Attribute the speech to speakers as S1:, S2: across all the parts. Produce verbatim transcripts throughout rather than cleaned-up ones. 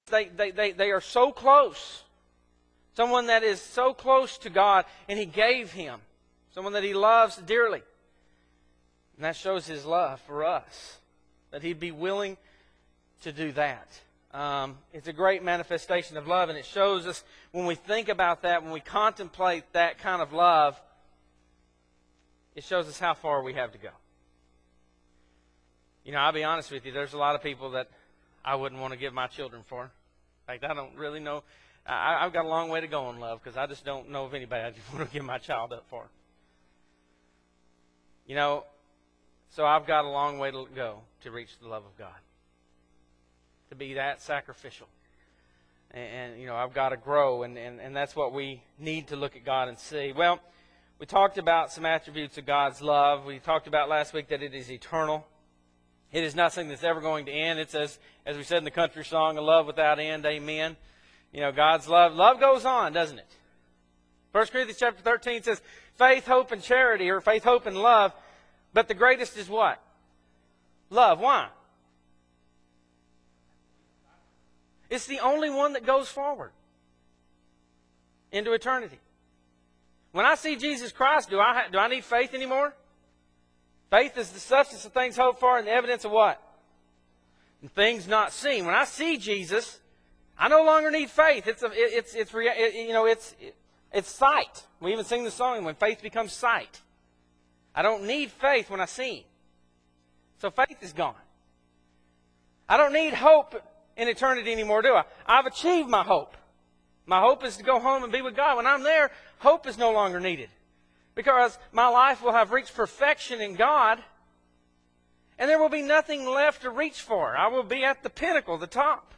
S1: they, they, they, they are so close. Someone that is so close to God, and He gave him. Someone that He loves dearly. And that shows His love for us, that He'd be willing to do that. Um, it's a great manifestation of love, and it shows us when we think about that, when we contemplate that kind of love, it shows us how far we have to go. You know, I'll be honest with you, there's a lot of people that I wouldn't want to give my children for. In fact, I don't really know. I, I've got a long way to go in love because I just don't know of anybody I just want to give my child up for. You know, so I've got a long way to go to reach the love of God. To be that sacrificial. And, and you know, I've got to grow, and, and, and that's what we need to look at God and see. Well, we talked about some attributes of God's love. We talked about last week that it is eternal. It is nothing that's ever going to end. It's as, as we said in the country song, a love without end, amen. You know, God's love, love goes on, doesn't it? First Corinthians chapter thirteen says, faith, hope, and charity, or faith, hope, and love. But the greatest is what? Love. Why? It's the only one that goes forward into eternity. When I see Jesus Christ, do I, do I need faith anymore? Faith is the substance of things hoped for and the evidence of what? And things not seen. When I see Jesus, I no longer need faith. It's a, it, it's it's it, you know it's it, it's sight. We even sing the song when faith becomes sight. I don't need faith when I see Him. So faith is gone. I don't need hope in eternity anymore, do I? I've achieved my hope. My hope is to go home and be with God. When I'm there, hope is no longer needed. Because my life will have reached perfection in God, and there will be nothing left to reach for. I will be at the pinnacle, the top.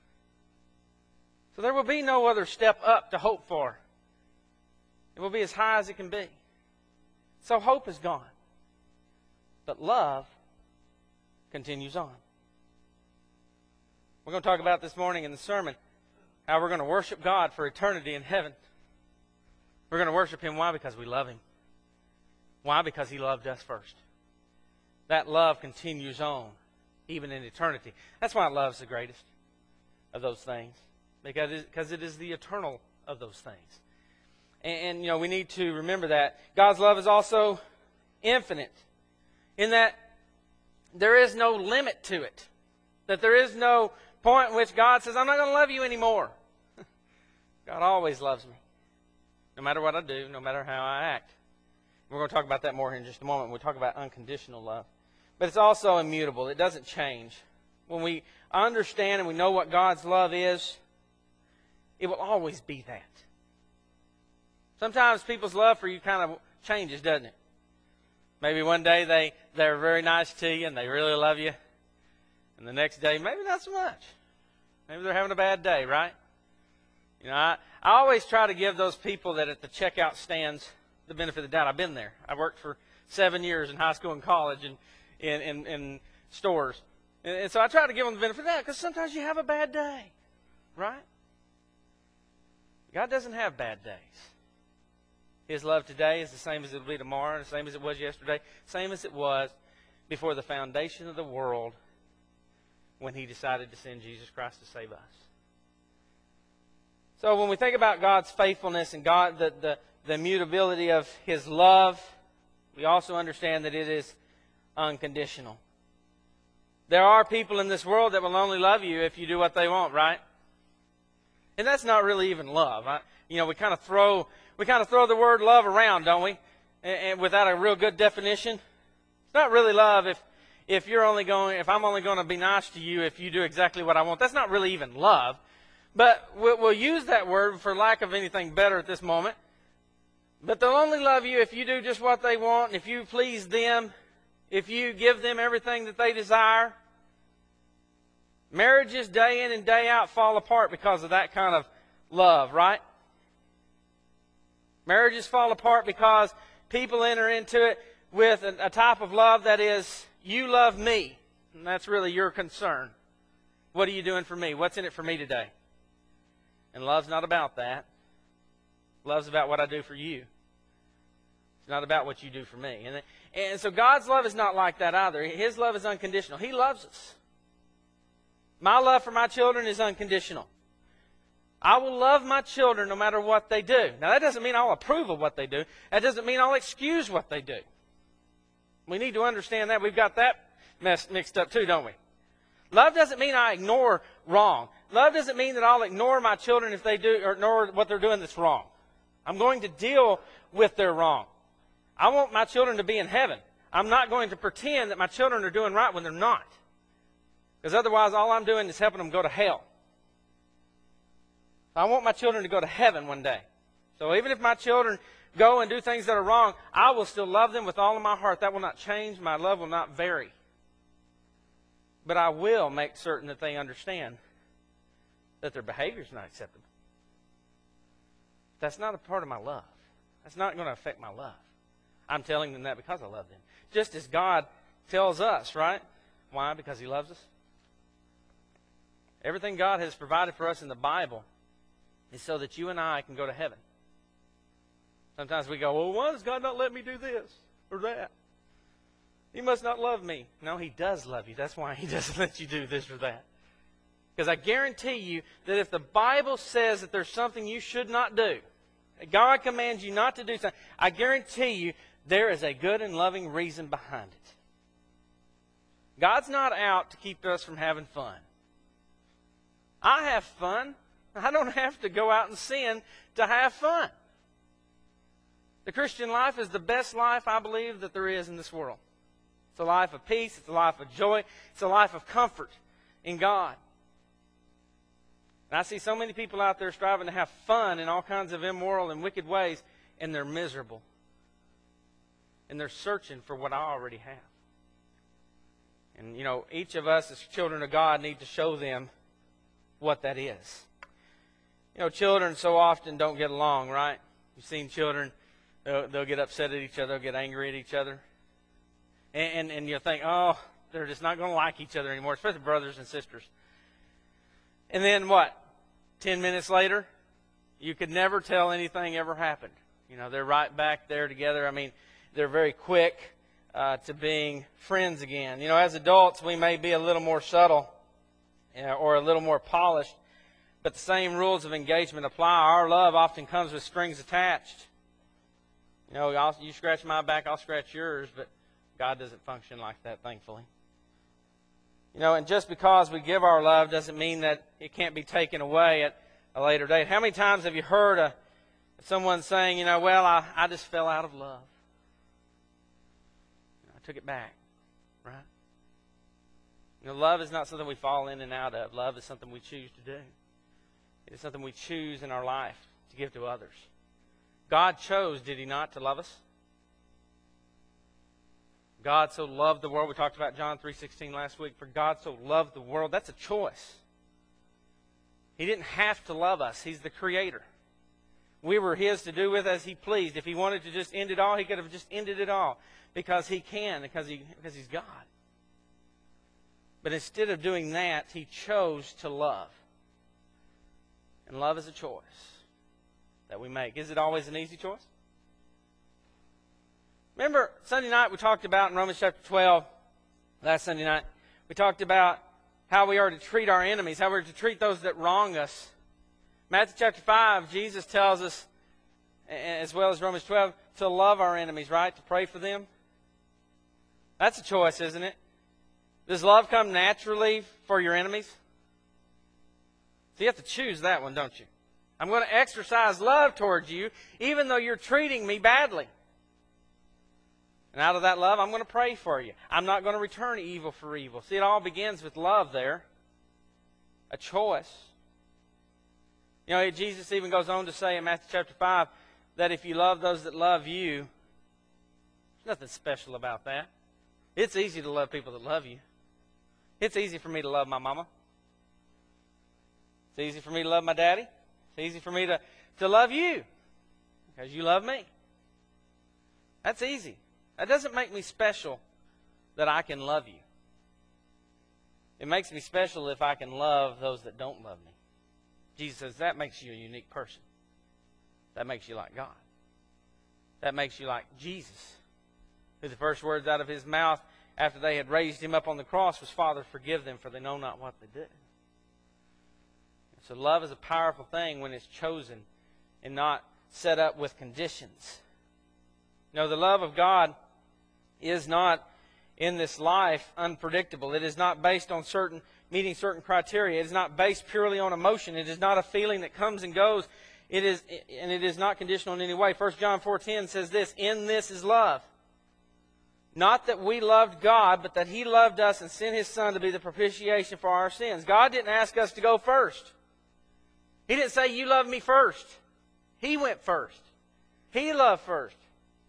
S1: So there will be no other step up to hope for. It will be as high as it can be. So hope is gone. But love continues on. We're going to talk about this morning in the sermon how we're going to worship God for eternity in heaven. We're going to worship Him. Why? Because we love Him. Why? Because He loved us first. That love continues on, even in eternity. That's why love's the greatest of those things. Because it, because it is the eternal of those things. And, and, you know, we need to remember that. God's love is also infinite. In that there is no limit to it. That there is no point in which God says, I'm not going to love you anymore. God always loves me. No matter what I do, no matter how I act. We're going to talk about that more here in just a moment. We'll talk about unconditional love. But it's also immutable. It doesn't change. When we understand and we know what God's love is, it will always be that. Sometimes people's love for you kind of changes, doesn't it? Maybe one day they, they're very nice to you and they really love you. And the next day, maybe not so much. Maybe they're having a bad day, right? You know, I, I always try to give those people that at the checkout stands the benefit of the doubt. I've been there. I worked for seven years in high school and college and in, in, in stores. And, and so I try to give them the benefit of the doubt because sometimes you have a bad day, right? God doesn't have bad days. His love today is the same as it will be tomorrow, the same as it was yesterday, same as it was before the foundation of the world when He decided to send Jesus Christ to save us. So when we think about God's faithfulness and God, the, the, the immutability of His love, we also understand that it is unconditional. There are people in this world that will only love you if you do what they want, right? And that's not really even love. I, you know, we kind of throw we kind of throw the word love around, don't we? And, and without a real good definition. It's not really love if if you're only going if I'm only going to be nice to you if you do exactly what I want. That's not really even love. But we'll, we'll use that word for lack of anything better at this moment. But they'll only love you if you do just what they want, and if you please them, if you give them everything that they desire. Marriages day in and day out fall apart because of that kind of love, right? Marriages fall apart because people enter into it with a, a type of love that is, you love me. And that's really your concern. What are you doing for me? What's in it for me today? And love's not about that. Love's about what I do for you. It's not about what you do for me. And, and so God's love is not like that either. His love is unconditional. He loves us. My love for my children is unconditional. I will love my children no matter what they do. Now, that doesn't mean I'll approve of what they do. That doesn't mean I'll excuse what they do. We need to understand that. We've got that mess mixed up too, don't we? Love doesn't mean I ignore wrong. Love doesn't mean that I'll ignore my children if they do, or ignore what they're doing that's wrong. I'm going to deal with their wrong. I want my children to be in heaven. I'm not going to pretend that my children are doing right when they're not. Because otherwise, all I'm doing is helping them go to hell. I want my children to go to heaven one day. So even if my children go and do things that are wrong, I will still love them with all of my heart. That will not change. My love will not vary. But I will make certain that they understand that their behavior is not acceptable. That's not a part of my love. That's not going to affect my love. I'm telling them that because I love them. Just as God tells us, right? Why? Because He loves us. Everything God has provided for us in the Bible is so that you and I can go to heaven. Sometimes we go, well, why does God not let me do this or that? He must not love me. No, He does love you. That's why He doesn't let you do this or that. Because I guarantee you that if the Bible says that there's something you should not do, that God commands you not to do something, I guarantee you there is a good and loving reason behind it. God's not out to keep us from having fun. I have fun. I don't have to go out and sin to have fun. The Christian life is the best life, I believe, that there is in this world. It's a life of peace. It's a life of joy. It's a life of comfort in God. And I see so many people out there striving to have fun in all kinds of immoral and wicked ways, and they're miserable. And they're searching for what I already have. And, you know, each of us as children of God need to show them what that is. You know, children so often don't get along, right? You've seen children, they'll, they'll get upset at each other, they'll get angry at each other. And, and, and you'll think, oh, they're just not going to like each other anymore, especially brothers and sisters. And then what? Ten minutes later, you could never tell anything ever happened. You know, they're right back there together. I mean, they're very quick uh, to being friends again. You know, as adults, we may be a little more subtle uh, or a little more polished, but the same rules of engagement apply. Our love often comes with strings attached. You know, I'll, you scratch my back, I'll scratch yours, but God doesn't function like that, thankfully. You know, and just because we give our love doesn't mean that it can't be taken away at a later date. How many times have you heard a, someone saying, you know, well, I, I just fell out of love. I took it back, right? You know, love is not something we fall in and out of. Love is something we choose to do. It is something we choose in our life to give to others. God chose, did He not, to love us? God so loved the world. We talked about John three sixteen last week. For God so loved the world. That's a choice. He didn't have to love us. He's the Creator. We were His to do with as He pleased. If He wanted to just end it all, He could have just ended it all. Because He can, because, he, because He's God. But instead of doing that, He chose to love. And love is a choice that we make. Is it always an easy choice? Remember, Sunday night we talked about in Romans chapter twelve, last Sunday night, we talked about how we are to treat our enemies, how we're to treat those that wrong us. Matthew chapter five, Jesus tells us, as well as Romans twelve, to love our enemies, right? To pray for them. That's a choice, isn't it? Does love come naturally for your enemies? So you have to choose that one, don't you? I'm going to exercise love towards you, even though you're treating me badly. And out of that love, I'm going to pray for you. I'm not going to return evil for evil. See, it all begins with love there. A choice. You know, Jesus even goes on to say in Matthew chapter five that if you love those that love you, there's nothing special about that. It's easy to love people that love you. It's easy for me to love my mama. It's easy for me to love my daddy. It's easy for me to, to love you because you love me. That's easy. That doesn't make me special that I can love you. It makes me special if I can love those that don't love me. Jesus says that makes you a unique person. That makes you like God. That makes you like Jesus, who the first words out of His mouth after they had raised Him up on the cross was, Father, forgive them, for they know not what they do. So love is a powerful thing when it's chosen and not set up with conditions. No, the love of God is not in this life unpredictable. It is not based on certain meeting certain criteria. It is not based purely on emotion. It is not a feeling that comes and goes. It is, and it is not conditional in any way. First John four ten says this, "In this is love. Not that we loved God, but that He loved us and sent His Son to be the propitiation for our sins." God didn't ask us to go first. He didn't say, "You love me first." He went first. He loved first.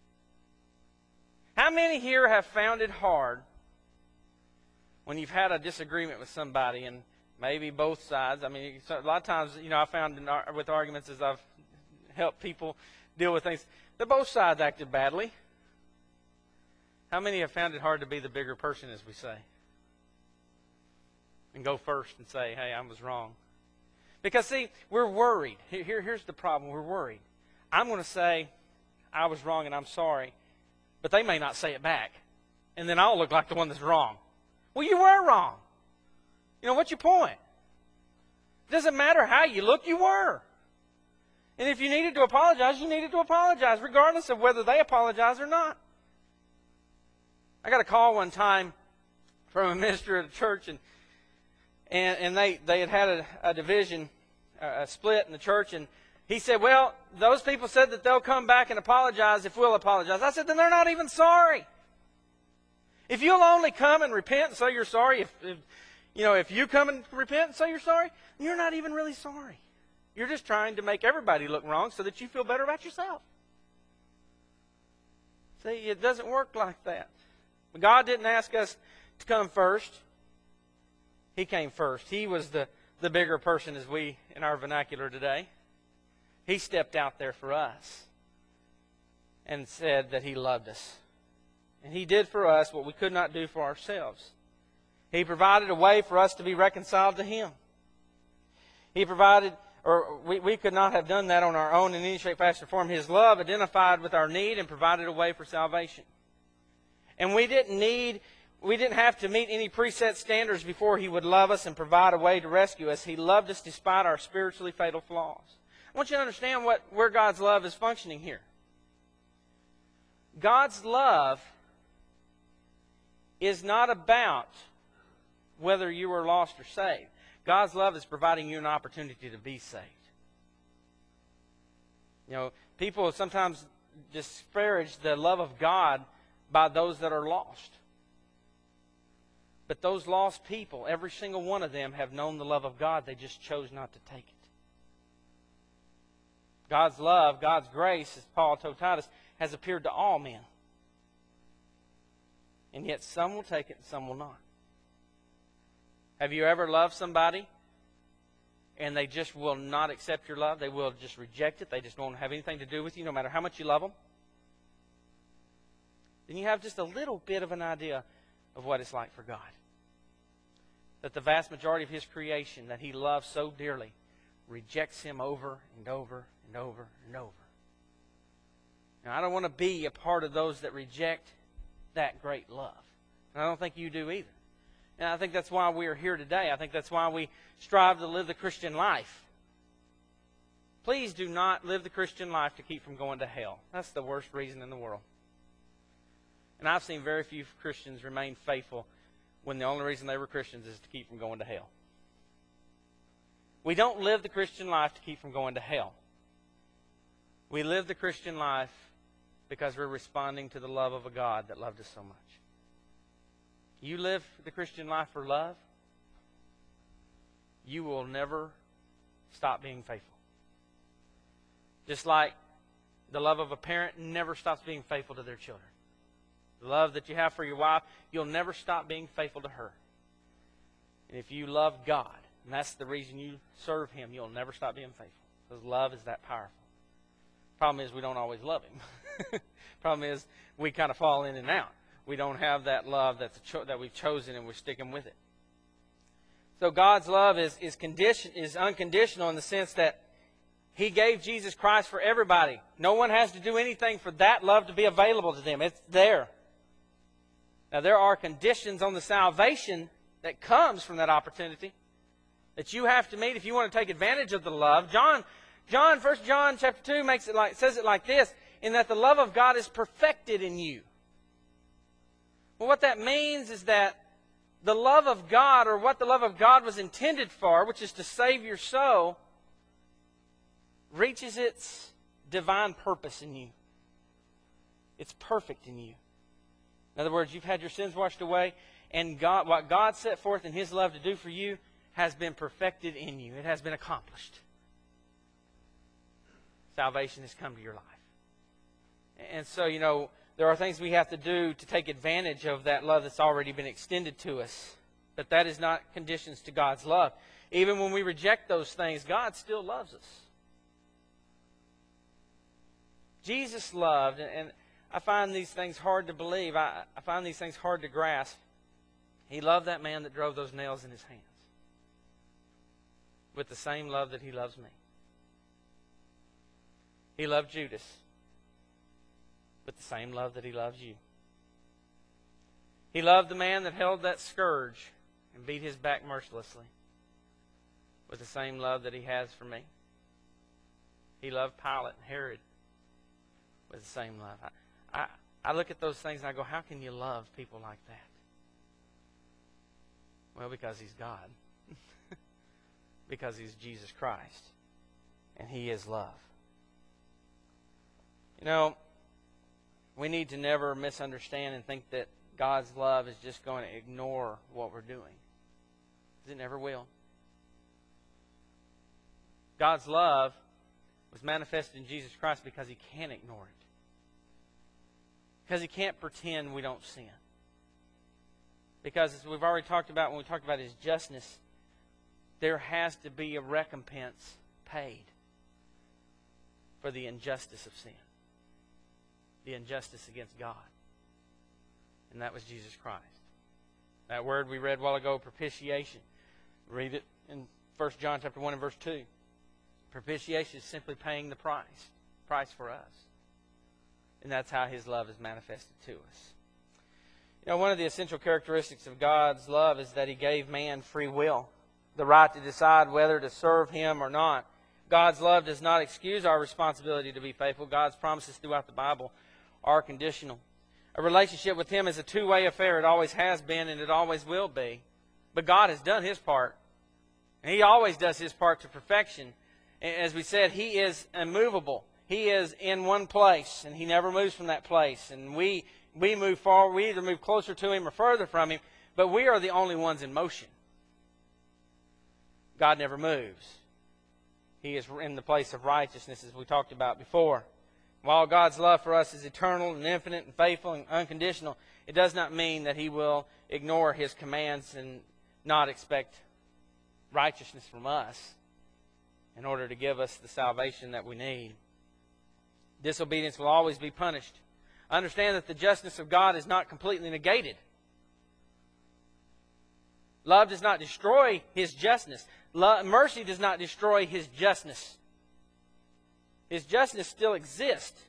S1: How many here have found it hard when you've had a disagreement with somebody, and maybe both sides? I mean, a lot of times, you know, I found in, with arguments as I've helped people deal with things, that both sides acted badly. How many have found it hard to be the bigger person, as we say, and go first and say, "Hey, I was wrong"? Because, see, we're worried. Here, here's the problem. We're worried. I'm going to say, "I was wrong and I'm sorry," but they may not say it back. And then I'll look like the one that's wrong. Well, you were wrong. You know, what's your point? It doesn't matter how you look, you were. And if you needed to apologize, you needed to apologize, regardless of whether they apologize or not. I got a call one time from a minister at a church, and and, and they, they had had a, a division, a split in the church, and he said, "Well, those people said that they'll come back and apologize if we'll apologize." I said, "Then they're not even sorry. If you'll only come and repent and say you're sorry, if, if you know, if you come and repent and say you're sorry, you're not even really sorry. You're just trying to make everybody look wrong so that you feel better about yourself." See, it doesn't work like that. But God didn't ask us to come first. He came first. He was the, the bigger person, as we, in our vernacular today. He stepped out there for us and said that He loved us. And He did for us what we could not do for ourselves. He provided a way for us to be reconciled to Him. He provided, or we, we could not have done that on our own in any shape, fashion, or form. His love identified with our need and provided a way for salvation. And we didn't need, we didn't have to meet any preset standards before He would love us and provide a way to rescue us. He loved us despite our spiritually fatal flaws. I want you to understand what, where God's love is functioning here. God's love is not about whether you are lost or saved. God's love is providing you an opportunity to be saved. You know, people sometimes disparage the love of God by those that are lost. But those lost people, every single one of them have known the love of God. They just chose not to take it. God's love, God's grace, as Paul told Titus, has appeared to all men. And yet some will take it and some will not. Have you ever loved somebody and they just will not accept your love? They will just reject it. They just won't have anything to do with you no matter how much you love them? Then you have just a little bit of an idea of what it's like for God. That the vast majority of His creation that He loves so dearly rejects Him over and over and over and over. Now, I don't want to be a part of those that reject that great love. And I don't think you do either. And I think that's why we are here today. I think that's why we strive to live the Christian life. Please do not live the Christian life to keep from going to hell. That's the worst reason in the world. And I've seen very few Christians remain faithful when the only reason they were Christians is to keep from going to hell. We don't live the Christian life to keep from going to hell. We live the Christian life because we're responding to the love of a God that loved us so much. You live the Christian life for love, you will never stop being faithful. Just like the love of a parent never stops being faithful to their children. The love that you have for your wife, you'll never stop being faithful to her. And if you love God, and that's the reason you serve Him, you'll never stop being faithful. Because love is that powerful. Problem is we don't always love Him. Problem is we kind of fall in and out. We don't have that love that's a cho- that we've chosen and we're sticking with it. So God's love is, is, condition, is unconditional in the sense that He gave Jesus Christ for everybody. No one has to do anything for that love to be available to them. It's there. Now, there are conditions on the salvation that comes from that opportunity. that you have to meet if you want to take advantage of the love. John, John, First John chapter two makes it like says it like this, in that the love of God is perfected in you. Well, what that means is that the love of God, or what the love of God was intended for, which is to save your soul, reaches its divine purpose in you. It's perfect in you. In other words, you've had your sins washed away, and God, what God set forth in His love to do for you has been perfected in you. It has been accomplished. Salvation has come to your life. And so, you know, there are things we have to do to take advantage of that love that's already been extended to us. But that is not conditions to God's love. Even when we reject those things, God still loves us. Jesus loved, and I find these things hard to believe. I, I find these things hard to grasp. He loved that man that drove those nails in his hands with the same love that He loves me. He loved Judas with the same love that He loves you. He loved the man that held that scourge and beat his back mercilessly with the same love that He has for me. He loved Pilate and Herod with the same love. I, I, I look at those things and I go, how can you love people like that? Well, because He's God. Because He's Jesus Christ. And He is love. You know, we need to never misunderstand and think that God's love is just going to ignore what we're doing. Because it never will. God's love was manifested in Jesus Christ because He can't ignore it. Because He can't pretend we don't sin. Because as we've already talked about when we talked about His justness, there has to be a recompense paid for the injustice of sin. The injustice against God. And that was Jesus Christ. That word we read a while ago, propitiation. Read it in First John chapter one and verse two. Propitiation is simply paying the price. Price for us. And that's how His love is manifested to us. You know, one of the essential characteristics of God's love is that He gave man free will. The right to decide whether to serve Him or not. God's love does not excuse our responsibility to be faithful. God's promises throughout the Bible are conditional. A relationship with Him is a two-way affair. It always has been and it always will be. But God has done His part. And He always does His part to perfection. As we said, He is immovable. He is in one place and He never moves from that place. And we, we move forward. We either move closer to Him or further from Him. But we are the only ones in motion. God never moves. He is in the place of righteousness, as we talked about before. While God's love for us is eternal and infinite and faithful and unconditional, it does not mean that He will ignore His commands and not expect righteousness from us in order to give us the salvation that we need. Disobedience will always be punished. Understand that the justness of God is not completely negated. Love does not destroy His justness. Love, mercy does not destroy His justness. His justness still exists.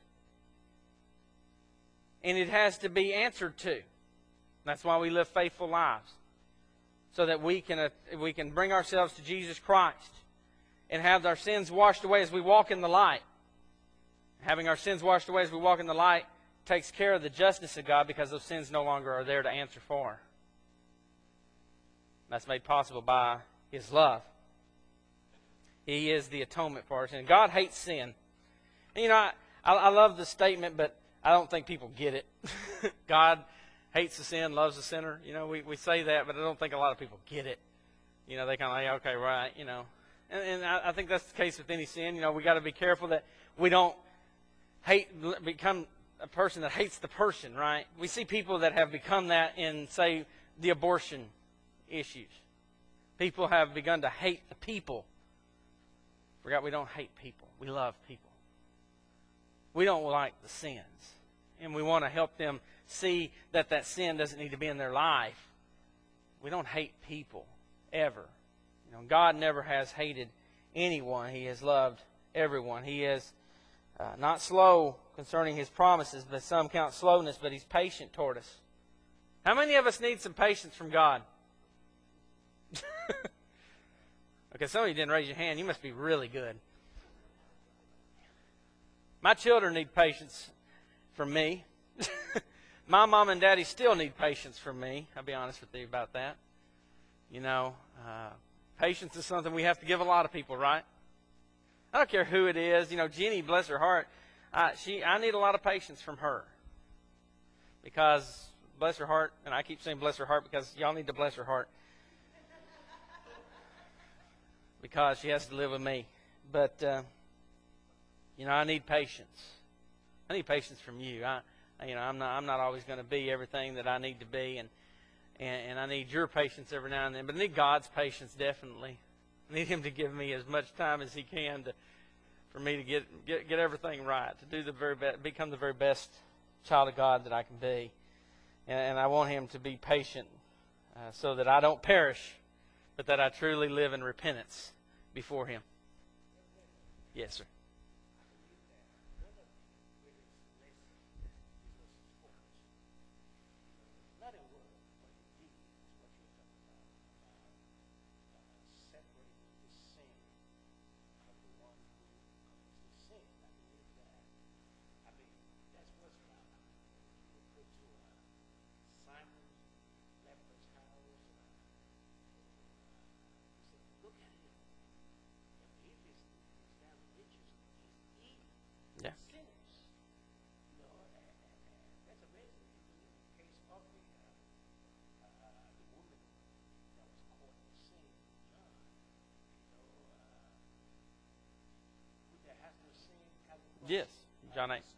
S1: And it has to be answered to. That's why we live faithful lives. So that we can, uh, we can bring ourselves to Jesus Christ and have our sins washed away as we walk in the light. Having our sins washed away as we walk in the light takes care of the justness of God because those sins no longer are there to answer for. That's made possible by His love. He is the atonement for our sin. God hates sin. And, you know, I, I love the statement, but I don't think people get it. God hates the sin, loves the sinner. You know, we, we say that, but I don't think a lot of people get it. You know, they kind of like, okay, right, you know. And, and I, I think that's the case with any sin. You know, we got to be careful that we don't hate, become a person that hates the person, right? We see people that have become that in, say, the abortion issues. People have begun to hate the people. Forgot we don't hate people. We love people. We don't like the sins. And we want to help them see that that sin doesn't need to be in their life. We don't hate people, ever. You know, God never has hated anyone. He has loved everyone. He is uh, not slow concerning His promises, but some count slowness, but He's patient toward us. How many of us need some patience from God? Okay, some of you didn't raise your hand. You must be really good. My children need patience from me. My mom and daddy still need patience from me. I'll be honest with you about that. You know, uh, patience is something we have to give a lot of people, right? I don't care who it is. You know, Jenny, bless her heart, uh, she I need a lot of patience from her. Because, bless her heart, and I keep saying bless her heart because y'all need to bless her heart. Because she has to live with me. But, uh, you know, I need patience. I need patience from you. I, you know, I'm not, I'm not always going to be everything that I need to be, and, and and I need your patience every now and then. But I need God's patience definitely. I need Him to give me as much time as He can to, for me to get, get get everything right, to do the very best, become the very best child of God that I can be. And, and I want Him to be patient, uh, so that I don't perish, but that I truly live in repentance before Him. Yes, sir. Yeah. Yes, John eight.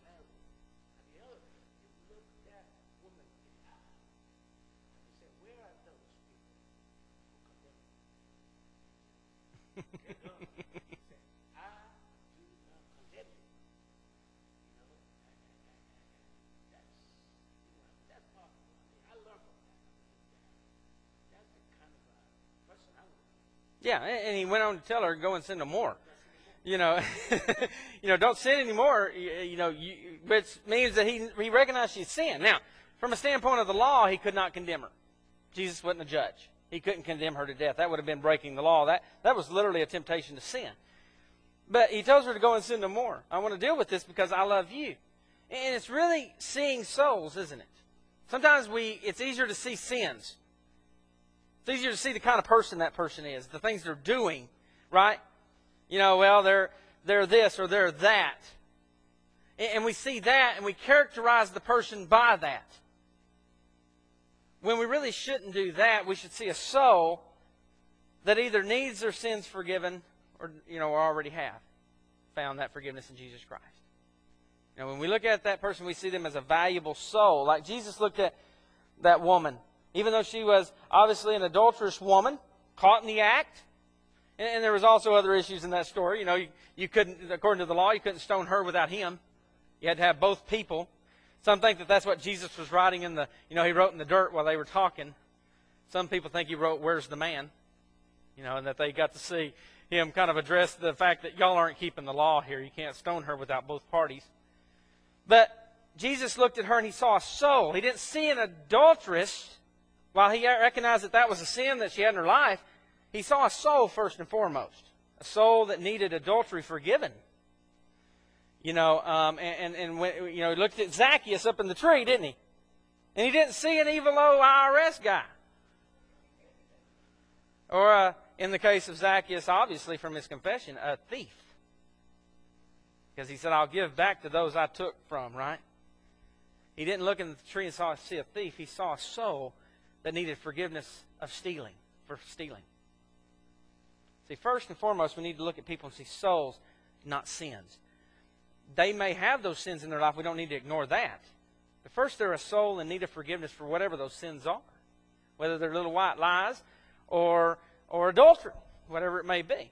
S1: Yeah, and he went on to tell her, go and sin no more. You know, you know, don't sin anymore. You, you know, you, which means that he he recognized she's sin. Now, from a standpoint of the law, he could not condemn her. Jesus wasn't a judge. He couldn't condemn her to death. That would have been breaking the law. That that was literally a temptation to sin. But he tells her to go and sin no more. I want to deal with this because I love you. And it's really seeing souls, isn't it? Sometimes we it's easier to see sins. It's easier to see the kind of person that person is, the things they're doing, right? You know, well, they're they're this or they're that. And we see that and we characterize the person by that. When we really shouldn't do that, we should see a soul that either needs their sins forgiven or, you know, already have found that forgiveness in Jesus Christ. Now, when we look at that person, we see them as a valuable soul. Like Jesus looked at that woman, even though she was obviously an adulterous woman, caught in the act. And, and there was also other issues in that story. You know, you, you couldn't, according to the law, you couldn't stone her without him. You had to have both people. Some think that that's what Jesus was writing in the, you know, he wrote in the dirt while they were talking. Some people think he wrote, "Where's the man?" You know, and that they got to see him kind of address the fact that y'all aren't keeping the law here. You can't stone her without both parties. But Jesus looked at her and he saw a soul. He didn't see an adulteress. While he recognized that that was a sin that she had in her life, he saw a soul first and foremost. A soul that needed adultery forgiven. You know, um, and, and, and when, you know, he looked at Zacchaeus up in the tree, didn't he? And he didn't see an evil old I R S guy. Or, uh, in the case of Zacchaeus, obviously from his confession, a thief. Because he said, I'll give back to those I took from, right? He didn't look in the tree and saw see a thief. He saw a soul that needed forgiveness of stealing, for stealing. See, first and foremost, we need to look at people and see souls, not sins. They may have those sins in their life. We don't need to ignore that. But first, they're a soul in need of forgiveness for whatever those sins are. Whether they're little white lies or, or adultery, whatever it may be.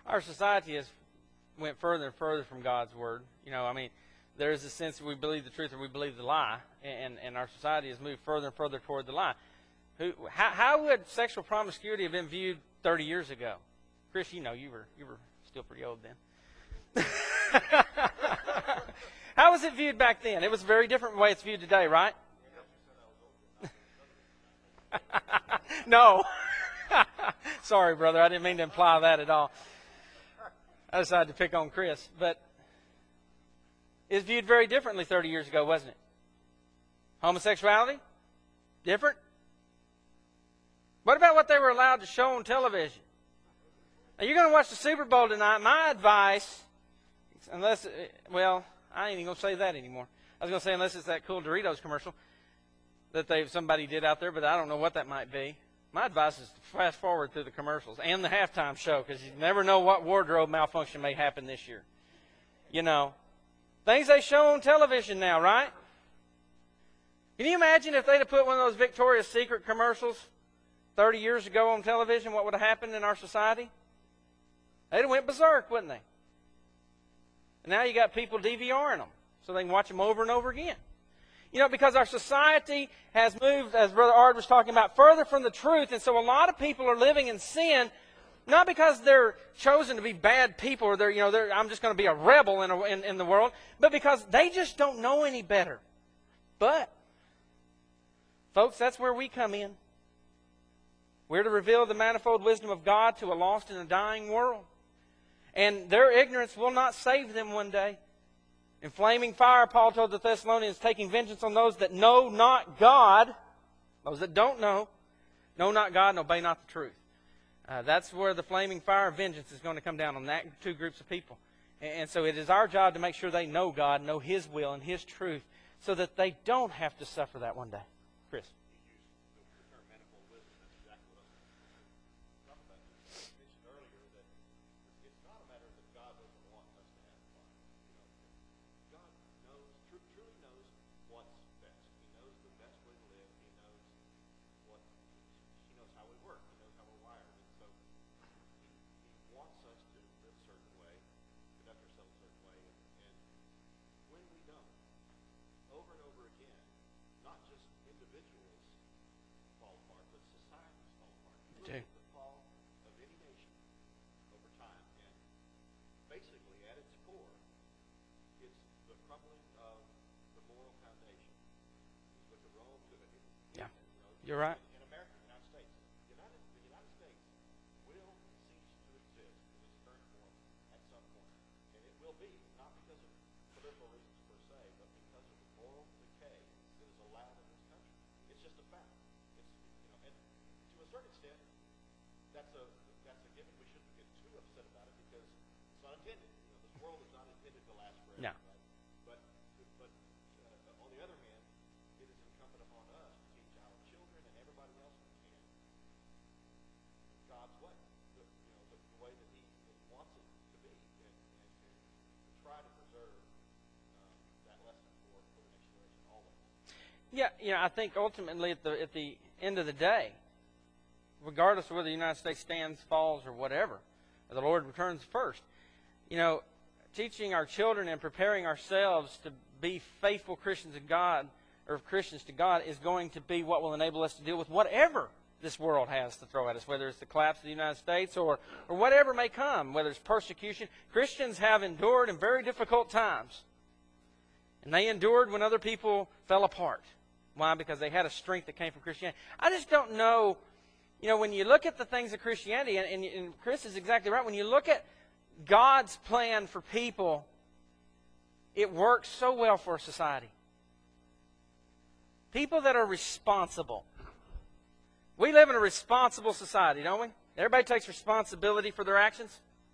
S1: Our society has went further and further from God's Word. You know, I mean, there is a sense that we believe the truth or we believe the lie, and, and our society has moved further and further toward the lie. Who, how, how would sexual promiscuity have been viewed thirty years ago? Chris, you know, you were you were still pretty old then. How was it viewed back then? It was a very different way it's viewed today, right? No. Sorry, brother. I didn't mean to imply that at all. I decided to pick on Chris. But it's viewed very differently thirty years ago, wasn't it? Homosexuality? Different? What about what they were allowed to show on television? Now, you're going to watch the Super Bowl tonight. My advice, unless, well, I ain't even going to say that anymore. I was going to say unless it's that cool Doritos commercial that they somebody did out there, but I don't know what that might be. My advice is to fast forward through the commercials and the halftime show, because you never know what wardrobe malfunction may happen this year. You know, things they show on television now, right? Can you imagine if they'd have put one of those Victoria's Secret commercials thirty years ago on television, what would have happened in our society? They'd have went berserk, wouldn't they? And now you got people DVRing them so they can watch them over and over again. You know, because our society has moved, as Brother Ard was talking about, further from the truth. And so a lot of people are living in sin, not because they're chosen to be bad people or they're, you know, they're, I'm just going to be a rebel in, a, in, in the world, but because they just don't know any better. But, folks, that's where we come in. We're to reveal the manifold wisdom of God to a lost and a dying world. And their ignorance will not save them one day. In flaming fire, Paul told the Thessalonians, taking vengeance on those that know not God, those that don't know, know not God and obey not the truth. Uh, that's where the flaming fire of vengeance is going to come down on that two groups of people. And, and so it is our job to make sure they know God, know His will and His truth, so that they don't have to suffer that one day. Chris. You're right.
S2: In America, the United States, the United, the United States will cease to exist in its current form at some point. And it will be, not because of political reasons per se, but because of the moral decay that is allowed in this country. It's just a fact. It's, you know, and to a certain extent, that's a that's a given. We shouldn't get too upset about it because it's not intended. You know, this world is not intended to last forever.
S1: No.
S2: Right? But but uh, on the other hand, it is incumbent upon us to teach our children and everybody else who can God's way, the, you know, the, the way that He wants it to be, and, and, and to try to preserve um, that lesson for, for the next generation always.
S1: Yeah, you know, I think ultimately at the at the end of the day, regardless of whether the United States stands, falls, or whatever, the Lord returns first. You know, teaching our children and preparing ourselves to be faithful Christians of God, or Christians to God, is going to be what will enable us to deal with whatever this world has to throw at us, whether it's the collapse of the United States or, or whatever may come, whether it's persecution. Christians have endured in very difficult times. And they endured when other people fell apart. Why? Because they had a strength that came from Christianity. I just don't know, you know, when you look at the things of Christianity, and, and, and Chris is exactly right, when you look at God's plan for people, it works so well for society. People that are responsible. We live in a responsible society, don't we? Everybody takes responsibility for their actions.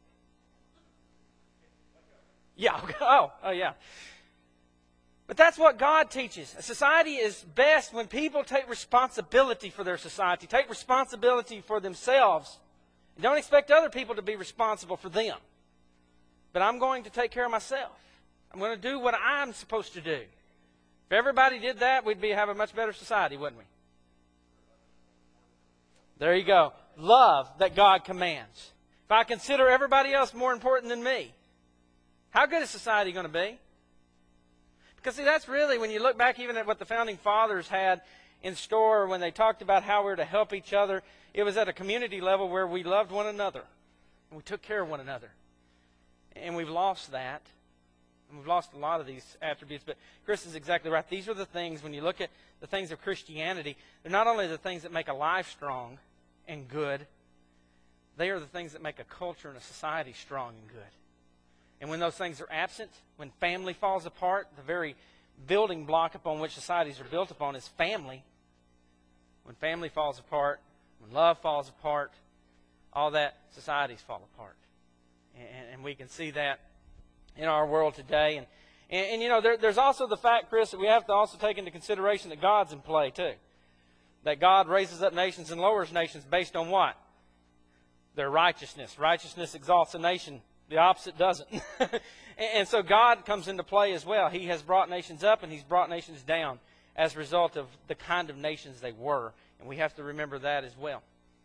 S1: Yeah. Oh, oh yeah. But that's what God teaches. A society is best when people take responsibility for their society, take responsibility for themselves. And don't expect other people to be responsible for them. But I'm going to take care of myself. I'm going to do what I'm supposed to do. If everybody did that, we'd be have a much better society, wouldn't we? There you go. Love that God commands. if I consider everybody else more important than me, how good is society going to be? Because, see, that's really, when you look back even at what the Founding Fathers had in store when they talked about how we're to help each other, it was at a community level where we loved one another and we took care of one another. And we've lost that. And we've lost a lot of these attributes. But Chris is exactly right. These are the things, when you look at the things of Christianity, they're not only the things that make a life strong and good, they are the things that make a culture and a society strong and good. And when those things are absent, when family falls apart, the very building block upon which societies are built upon is family. When family falls apart, when love falls apart, all that, societies fall apart. And, and we can see that in our world today. And, and, and you know, there, there's also the fact, Chris, that we have to also take into consideration that God's in play too. That God raises up nations and lowers nations based on what? Their righteousness. Righteousness exalts a nation. The opposite doesn't. and, and so God comes into play as well. He has brought nations up and He's brought nations down as a result of the kind of nations they were. And we have to remember that as well.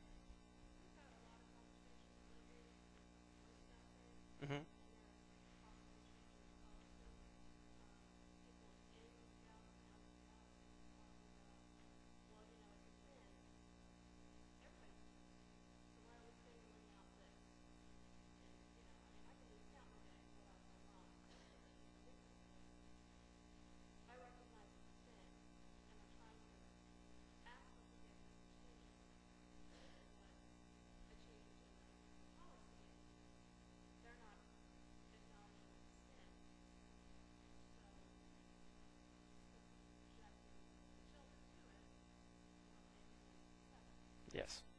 S1: Mm-hmm. Yes.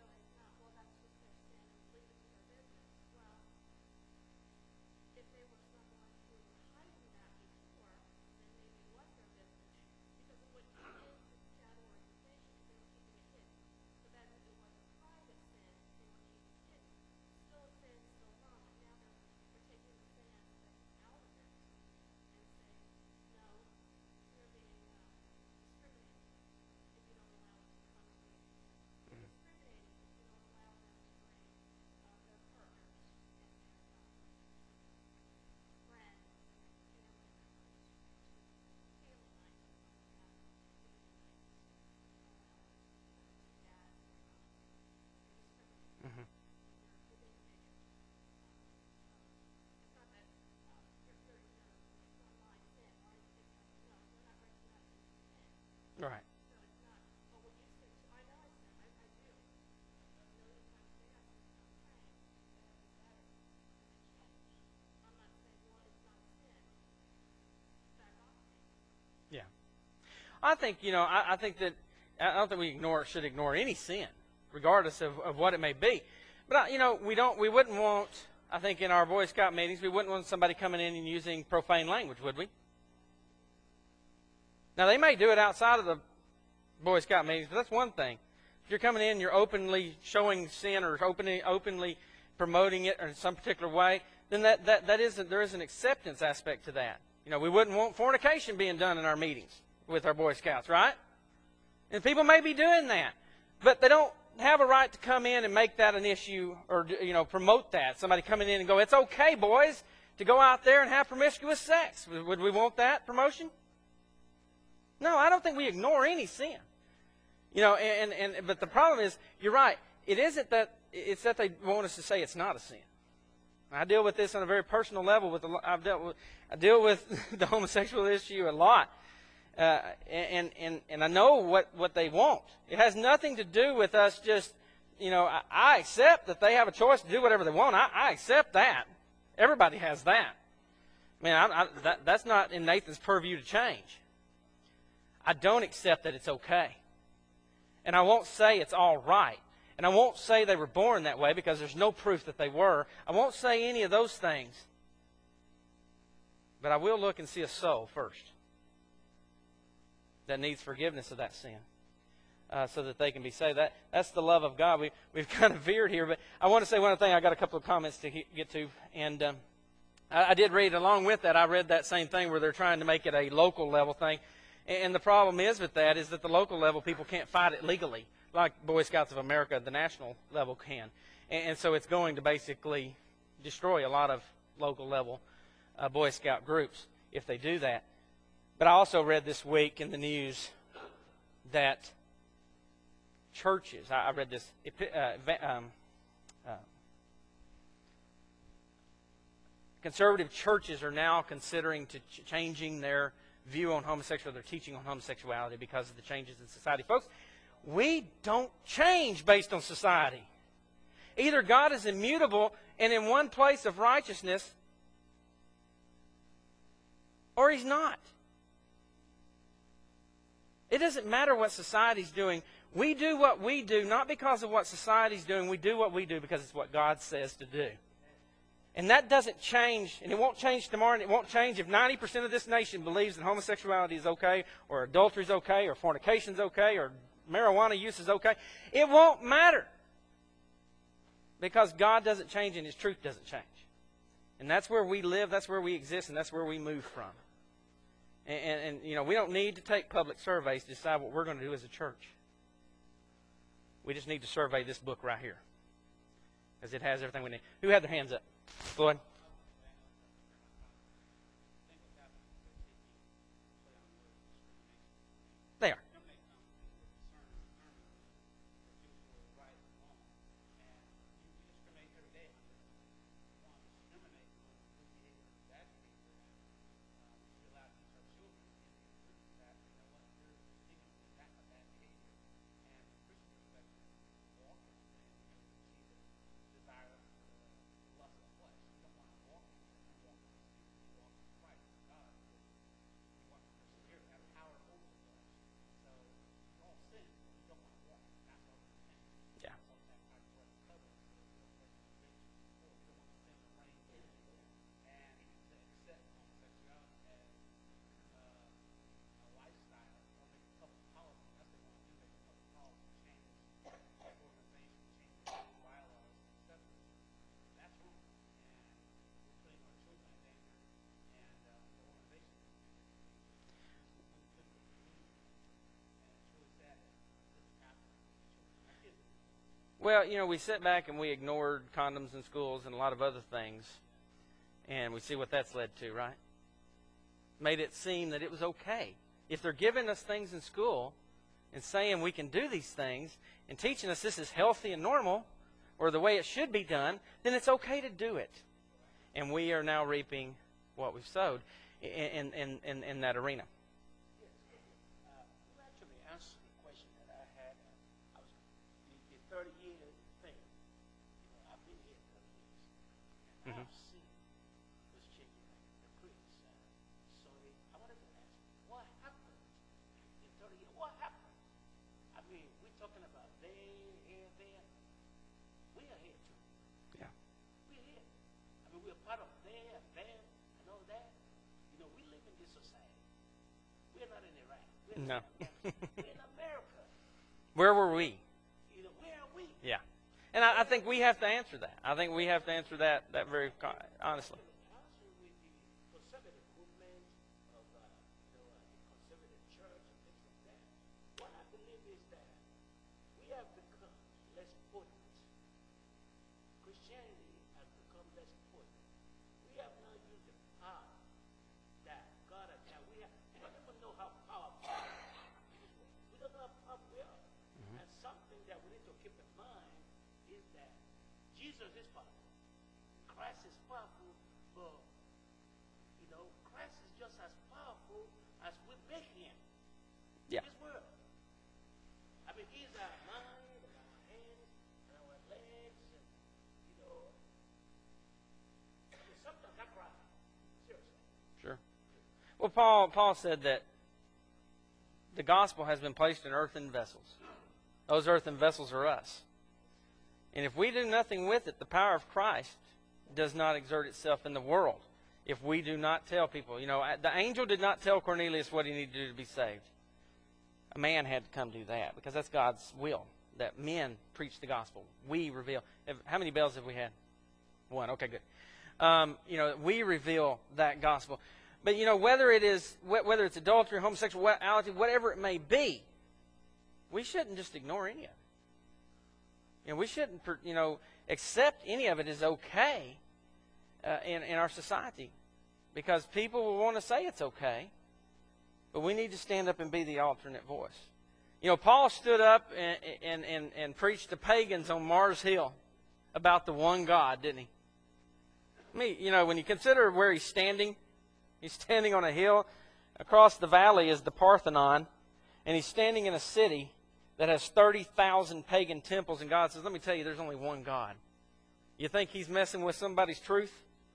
S1: Right. Yeah. I think, you know, I, I think that, I don't think we ignore should ignore any sin, regardless of, of what it may be. But, you know, we don't, we wouldn't want, I think in our Boy Scout meetings, we wouldn't want somebody coming in and using profane language, would we? Now, they may do it outside of the Boy Scout meetings, but that's one thing. If you're coming in, you're openly showing sin or openly, openly promoting it in some particular way, then that, that, that isn't, there is an acceptance aspect to that. You know, we wouldn't want fornication being done in our meetings with our Boy Scouts, right? And people may be doing that, but they don't have a right to come in and make that an issue or, you know, promote that. Somebody coming in and go, it's okay, boys, to go out there and have promiscuous sex. Would we want that promotion? No, I don't think we ignore any sin. You know, and, and but the problem is, you're right, it isn't that, it's that they want us to say it's not a sin. I deal with this on a very personal level. With I've dealt with, I deal with the homosexual issue a lot. Uh, and, and, and I know what, what they want. It has nothing to do with us just, you know, I, I accept that they have a choice to do whatever they want. I, I accept that. Everybody has that. I mean, I, I, that, that's not in Nathan's purview to change. I don't accept that it's okay. And I won't say it's all right. And I won't say they were born that way because there's no proof that they were. I won't say any of those things. But I will look and see a soul first that needs forgiveness of that sin uh, so that they can be saved. That, that's the love of God. We, we've kind of veered here, but I want to say one thing. I got a couple of comments to get to. And um, I, I did read along with that. I read that same thing where they're trying to make it a local level thing. And the problem is with that is that the local level people can't fight it legally. like Boy Scouts of America at the national level can. And, and so it's going to basically destroy a lot of local level uh, Boy Scout groups if they do that. But I also read this week in the news that churches, I, I read this, uh, um, uh, conservative churches are now considering to ch- changing their view on homosexuality, their teaching on homosexuality because of the changes in society. Folks, we don't change based on society. Either God is immutable and in one place of righteousness, or He's not. It doesn't matter what society's doing. We do what we do not because of what society's doing. We do what we do because it's what God says to do. And that doesn't change, and it won't change tomorrow, and it won't change if ninety percent of this nation believes that homosexuality is okay, or adultery is okay, or fornication is okay, or marijuana use is okay. It won't matter. Because God doesn't change and His truth doesn't change. And that's where we live, that's where we exist, and that's where we move from. And, and, and you know, we don't need to take public surveys to decide what we're going to do as a church. We just need to survey this book right here. Because it has everything we need. Who had their hands up? Floyd? They are. Well, you know, we sit back and we ignored condoms in schools and a lot of other things, and we see what that's led to, right? Made it seem that it was okay. If they're giving us things in school and saying we can do these things and teaching us this is healthy and normal or the way it should be done, then it's okay to do it. And we are now reaping what we've sowed in, in, in, in that arena.
S3: Mm-hmm. I've seen was changing like the priests. Uh, so they, I wanted to ask, what happened in thirty years? What happened? I mean, we're talking about there, here, there. We are here too.
S1: Yeah.
S3: We're here. I mean, we're part of there and there and all that. You know, we live in this society. We're not in Iraq. We're
S1: no.
S3: in We're in America.
S1: Where were we?
S3: You know, where are we?
S1: Yeah. And I, I think we have to answer that. I think we have to answer that, that very honestly.
S3: Also with the conservative movement of, uh, you know, uh, the conservative church and things like that, what I believe is that we have become less potent. Christianity has become less potent. We have now used the power that God has had. We, have, we don't even know how powerful it is. We don't know how powerful we are. Mm-hmm. And something that we need to keep in mind is that Jesus is powerful. Christ is powerful, but, you know, Christ is just as powerful as we make him.
S1: Yeah.
S3: This world. I mean, he's our mind and our hands and our legs and, you know, I mean, sometimes I cry. Seriously.
S1: Sure. Well, Paul, Paul said that the gospel has been placed in earthen vessels. Those earthen vessels are us. And if we do nothing with it, the power of Christ does not exert itself in the world. If we do not tell people, you know, the angel did not tell Cornelius what he needed to do to be saved. A man had to come do that because that's God's will, that men preach the gospel. We reveal. How many bells have we had? One. Okay, good. Um, you know, we reveal that gospel. But, you know, whether it is, whether it's adultery, homosexuality, whatever it may be, we shouldn't just ignore any of it. You know, we shouldn't, you know, accept any of it as okay uh, in, in our society, because people will want to say it's okay, but we need to stand up and be the alternate voice. You know, Paul stood up and, and, and, and preached to pagans on Mars Hill about the one God, didn't he? I mean, you know, when you consider where he's standing, he's standing on a hill. Across the valley is the Parthenon, and he's standing in a city that has thirty thousand pagan temples, and God says, let me tell you, there's only one God. You think he's messing with somebody's truth?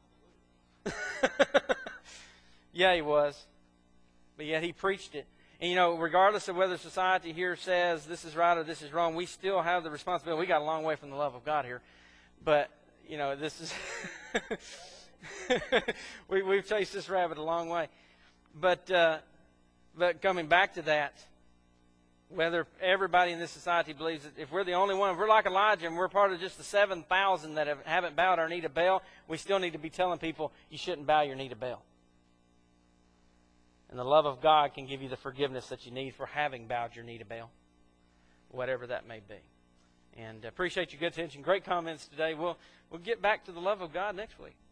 S1: Yeah, he was. But yet he preached it. And, you know, regardless of whether society here says this is right or this is wrong, we still have the responsibility. We got a long way from the love of God here. But, you know, this is... we, we've chased this rabbit a long way. But, uh, but coming back to that, whether everybody in this society believes that if we're the only one, if we're like Elijah and we're part of just the seven thousand that have, haven't bowed our knee to Baal, we still need to be telling people you shouldn't bow your knee to Baal. And the love of God can give you the forgiveness that you need for having bowed your knee to Baal, whatever that may be. And I appreciate your good attention. Great comments today. We'll, we'll get back to the love of God next week.